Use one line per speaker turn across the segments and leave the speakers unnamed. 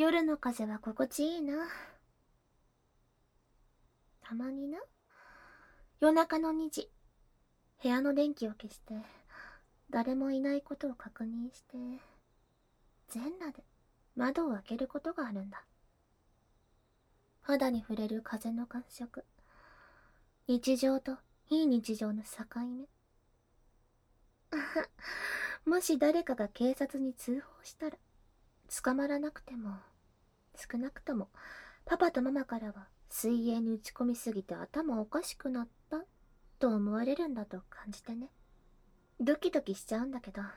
夜の風は心地いいな。たまにな、夜中の2時、部屋の電気を消して、誰もいないことを確認して、全裸で窓を開けることがあるんだ。肌に触れる風の感触、日常と非日常の境目。もし誰かが警察に通報したら、捕まらなくても、少なくともパパとママからは水泳に打ち込みすぎて頭おかしくなったと思われるんだと感じてね。ドキドキしちゃうんだけど。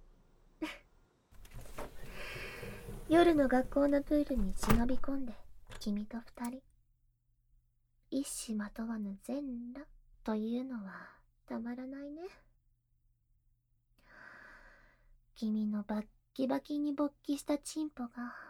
夜の学校のプールに忍び込んで君と二人、一糸まとわぬ全裸というのはたまらないね。君のバッキバキに勃起したチンポが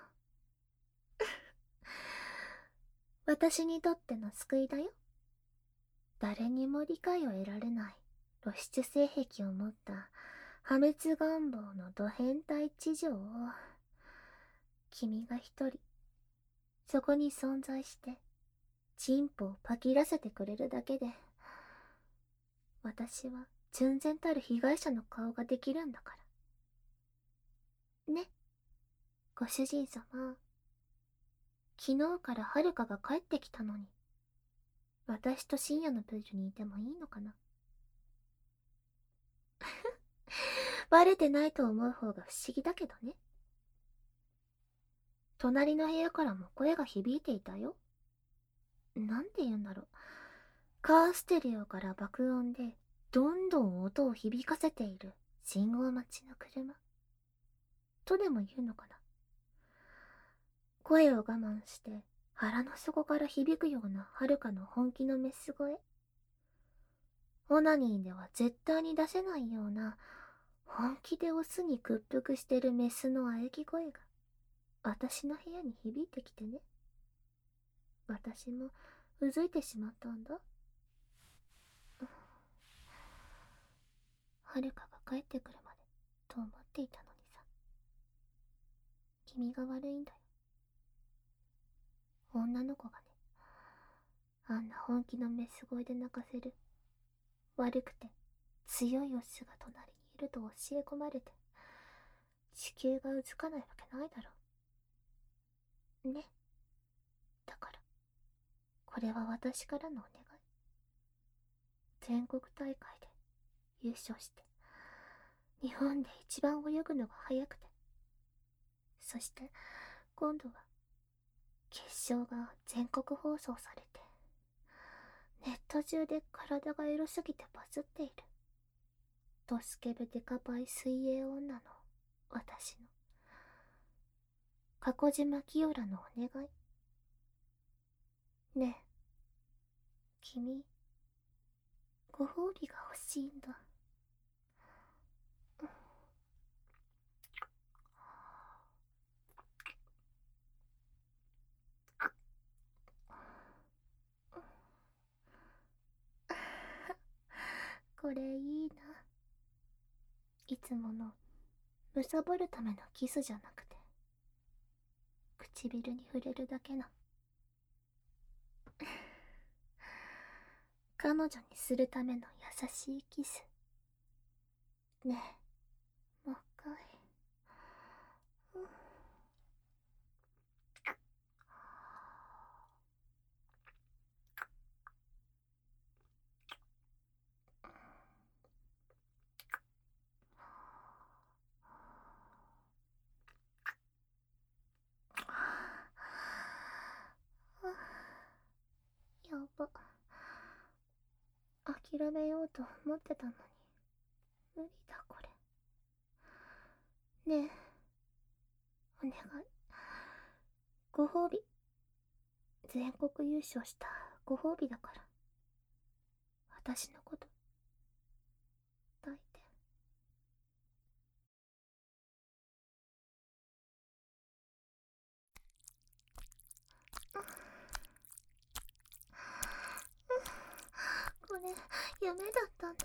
私にとっての救いだよ。誰にも理解を得られない露出性癖を持った破滅願望のド変態地上を君が一人そこに存在してチンポをパキらせてくれるだけで、私は純然たる被害者の顔ができるんだからね。ご主人様、昨日からはるかが帰ってきたのに、私と深夜のプールにいてもいいのかな。バレてないと思う方が不思議だけどね。隣の部屋からも声が響いていたよ。なんて言うんだろう。カーステレオから爆音でどんどん音を響かせている信号待ちの車とでも言うのかな。声を我慢して腹の底から響くようなはるかの本気のメス声。オナニーでは絶対に出せないような本気でオスに屈服してるメスの喘ぎ声が私の部屋に響いてきてね。私もうずいてしまったんだ。はるかが帰ってくるまでと思っていたのにさ。君が悪いんだよ。女の子がね、あんな本気のメス声で泣かせる悪くて強いオスが隣にいると教え込まれて地球がうずかないわけないだろうね。だからこれは私からのお願い。全国大会で優勝して日本で一番泳ぐのが速くて、そして今度は決勝が全国放送されてネット中で体がエロすぎてバズっているドスケベデカパイ水泳女の私の加古島清良のお願い。ねえ君、ご褒美が欲しいんだ。これいいな。いつものむさぼるためのキスじゃなくて唇に触れるだけの彼女にするための優しいキス。ねえ、もう一回。やば。諦めようと思ってたのに無理だこれ。ねえ、お願い。ご褒美。全国優勝したご褒美だから。私のこと抱いて。これ夢だったんだ。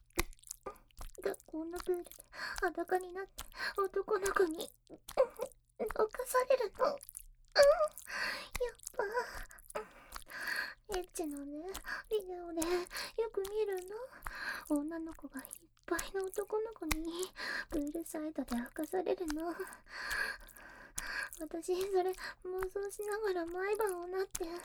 学校のプールで裸になって男の子に犯されるの。やっぱエッチのね、ビデオでよく見るの。女の子がいっぱいの男の子にプールサイドで犯されるの。私それ妄想しながら毎晩をなって、でも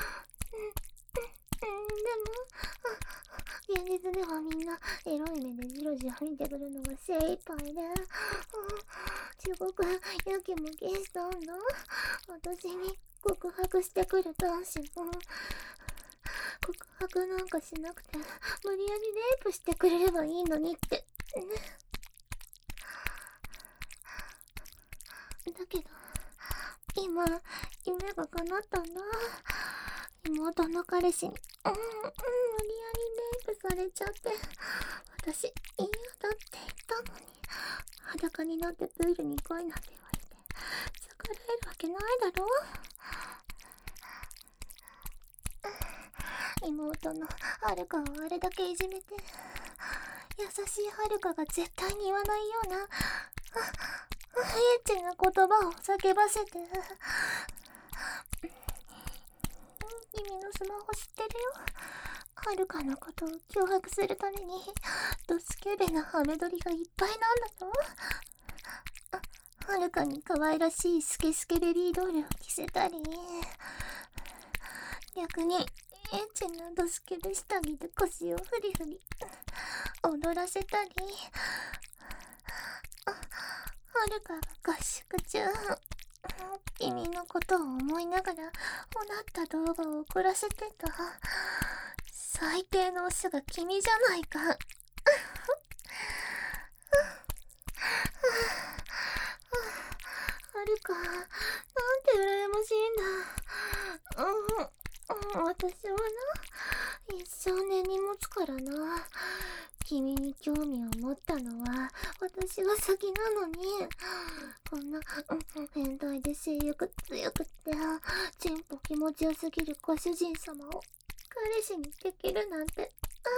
現実ではみんなエロい目でじろじろ見てくるのが精一杯で、すごくやきもきしたんだ。私に告白してくる男子も、告白なんかしなくて無理やりレイプしてくれればいいのにってね。だけど今夢が叶ったんだ。妹の彼氏に無理やりレイプされちゃって、私嫌だって言ったのに、裸になってプールに来いなんて言われて逆らえるわけないだろ。妹のはるかをあれだけいじめて、優しいはるかが絶対に言わないようなエッチな言葉を叫ばせて、君のスマホ知ってるよ。はるかのことを脅迫するためにドスケベなハメ撮りがいっぱいなんだぞ。はるかに可愛らしいスケスケベビードールを着せたり、逆にエッチなドスケベ下着で腰をフリフリ踊らせたり、はるかが合宿中君のことを思いながらおなった動画を送らせてた。最低のオスが君じゃないか。はるか、なんて羨ましいんだ。私はな、一生根に持つからな。君に興味を持ったのは私が先なのに、こんな変態で性欲強くってチンポ気持ちよすぎるご主人様を彼氏にできるなんて、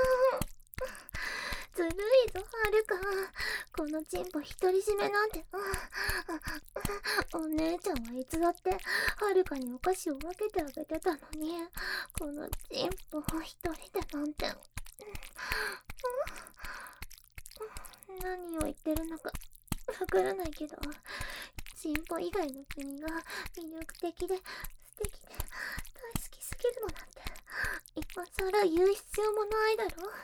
ずるいぞはるか。このチンポ独り占めなんて。お姉ちゃんはいつだってはるかにお菓子を分けてあげてたのに、このチンポを一人でなんて。何を言ってるのかわからないけど、チンポ以外の君が魅力的で素敵で大好きすぎるのなんて今更言う必要もないだろ。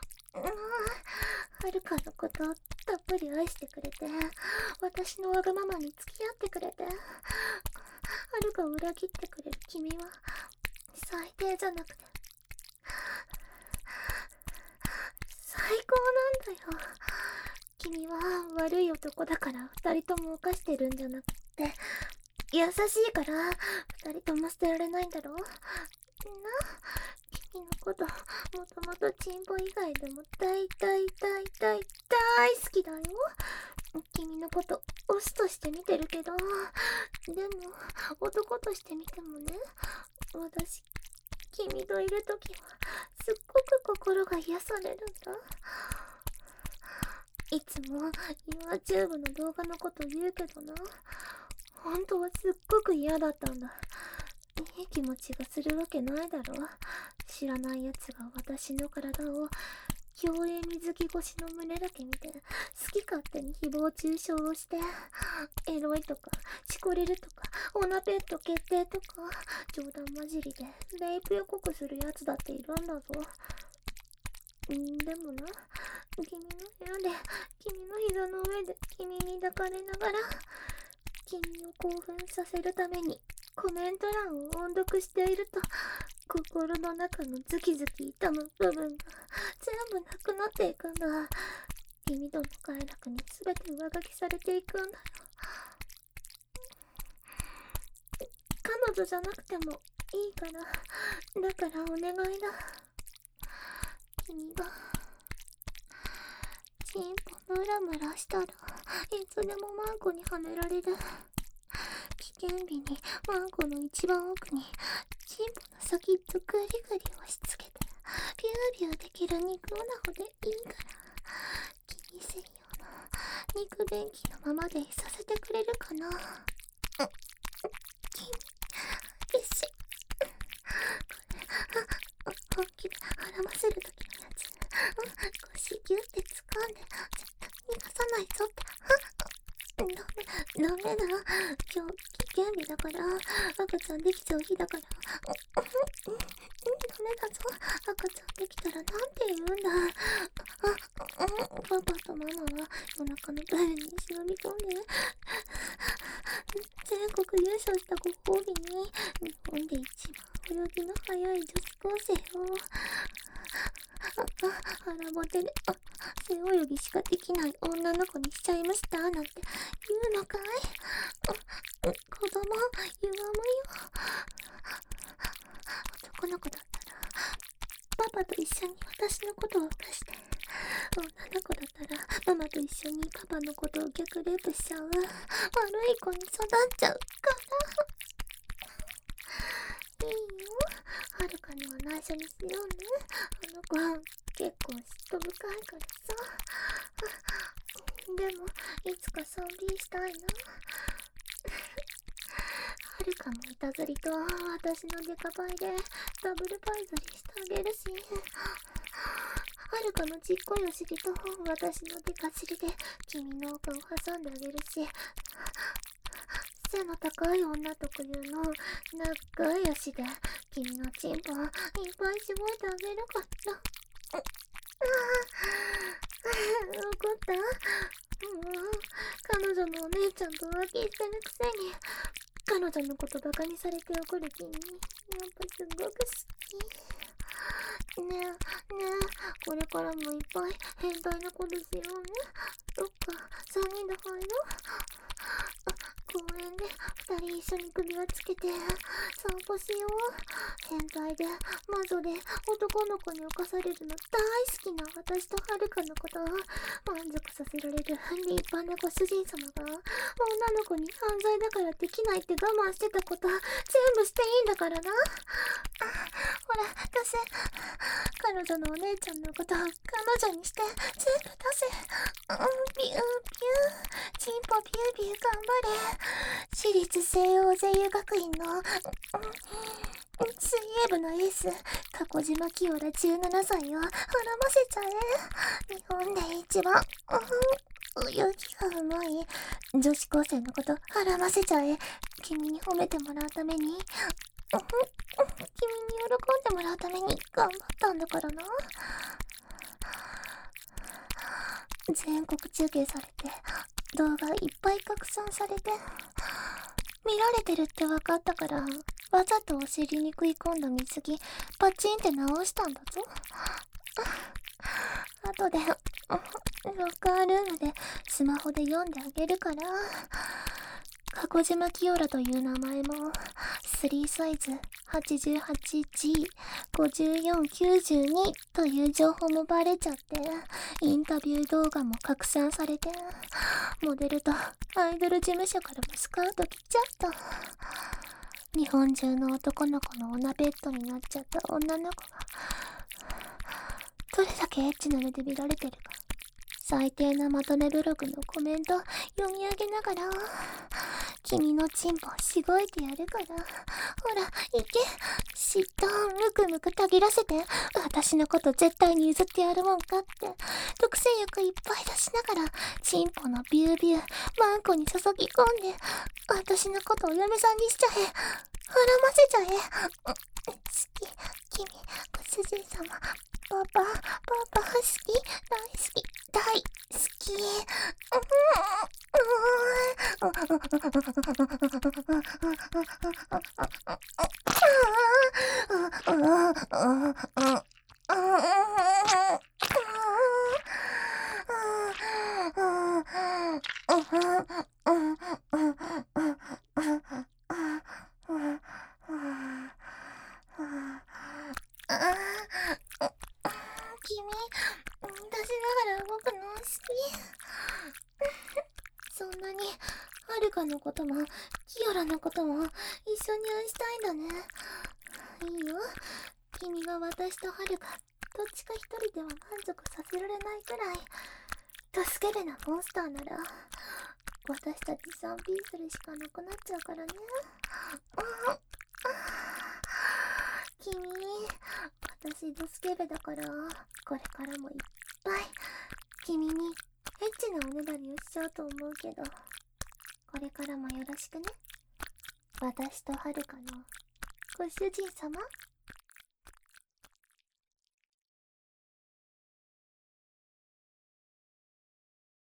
はるかのことをたっぷり愛してくれて、私のわがままに付き合ってくれて、はるかを裏切ってくれる君は最低じゃなくて最高なんだよ。君は悪い男だから二人とも犯してるんじゃなくて、優しいから二人とも捨てられないんだろ。君のこともともとチンポ以外でも大好きだよ。君のことオスとして見てるけど、でも男として見てもね、私君といるときはすっごく心が癒されるんだ。いつも YouTube の動画のこと言うけどな、本当はすっごく嫌だったんだ。いい気持ちがするわけないだろ。知らない奴が私の体を競泳水着越しの胸だけ見て好き勝手に誹謗中傷をして、エロいとかチコレルとかオナペット決定とか冗談交じりでレイプ予告するやつだっているんだぞ。でもな、君の部屋で君の膝の上で君に抱かれながら君を興奮させるためにコメント欄を音読していると、心の中のズキズキ痛む部分が全部なくなっていくんだ。君との快楽に全て上書きされていくんだよ。彼女じゃなくてもいいから、だからお願いだ。君がチンポムラムラしたらいつでもマンコにはめられる。危険日にマンコの一番奥にチンポの先っとグリグリ押し付けてビュービューできる肉オナホでいいから、君専用の肉便器のままでいさせてくれるかな。 君、激しい。本気で絡ませるときのやつ。腰ギュって掴んで、絶対逃がさないぞって。ダメだ。今日、危険日だから、赤ちゃんできちゃう日だから。ダメだぞ。赤ちゃんできたらなんて言うんだ。パパとママは夜中のトイレに忍び込んで、全国優勝したご褒美に、日本で一番泳ぎの速い女子高生を、腹ぼてで、背泳ぎしかできない女の子にしちゃいましたなんて言うのかい。子供、ゆがむよ。男の子だったら、パパと一緒に私のことを犯して、女の子だったら、ママと一緒にパパのことを逆レイプしちゃう、悪い子に育っちゃうから。いいよ。はるかには内緒にしようね。あの子は結構嫉妬深いからさ。でも、いつか賛美したいな。はるかもいたずりと私のデカパイでダブルパイ釣りしてあげるし、はるかのちっこいお尻と私のデカ尻で君の丘を挟んであげるし、背の高い女特有の長い足で君のチンポをいっぱい絞いてあげるから。怒った？彼女のお姉ちゃんと浮気してるくせに、彼女のことバカにされて怒る君、やっぱすごく好き。ねえ、これからもいっぱい変態な子ですよね。どっか3人で入ろう。公園で2人一緒に首輪つけて散歩しよう。変態で魔女で男の子に侵されるの大好きな私とはるかのことを満足させられる立派なご主人様が、女の子に犯罪だからできないって我慢してたこと全部していいんだからな。ほら私、彼女のお姉ちゃんのこと彼女にして全部出せ。ビュービュー、チンポビュービュー頑張れ。私立西欧声優学院の水泳部のエース、加古島清良17歳を孕ませちゃえ。日本で一番泳ぎがうまい女子高生のこと孕ませちゃえ。君に褒めてもらうために、君に喜んでもらうために頑張ったんだからな。全国中継されて、動画いっぱい拡散されて、見られてるって分かったから、わざとお尻に食い込んだ水着パチンって直したんだぞ。後でロッカールームでスマホで読んであげるから。加古島清良という名前も3サイズ 88G5492 という情報もバレちゃって、インタビュー動画も拡散されて、モデルとアイドル事務所からもスカウト来ちゃった。日本中の男の子のオナペットになっちゃった女の子がどれだけエッチな目で見られてるか、最低なまとめブログのコメント読み上げながら、君のチンポしごいてやるから、ほら行け、嫉妬むくむくたぎらせて、私のこと絶対に譲ってやるもんかって独占欲いっぱい出しながら、チンポのビュービューマンコに注ぎ込んで、私のことお嫁さんにしちゃえ、絡ませちゃえ。好き、君、ご主人様、パパ好き、大好き、大好き。君、出しながら動くの好き。そんなに、はるかのことも、キヨラのことも、一緒に愛したいんだね。いいよ。君が私とはるか、どっちか一人では満足させられないくらい、助けるなモンスターなら、 私たち3ピーするしかなくなっちゃうからね。君、私ドスケベだから、これからもいっぱい君にエッチなおねだりをしちゃうと思うけど、これからもよろしくね。私とはるかのご主人様。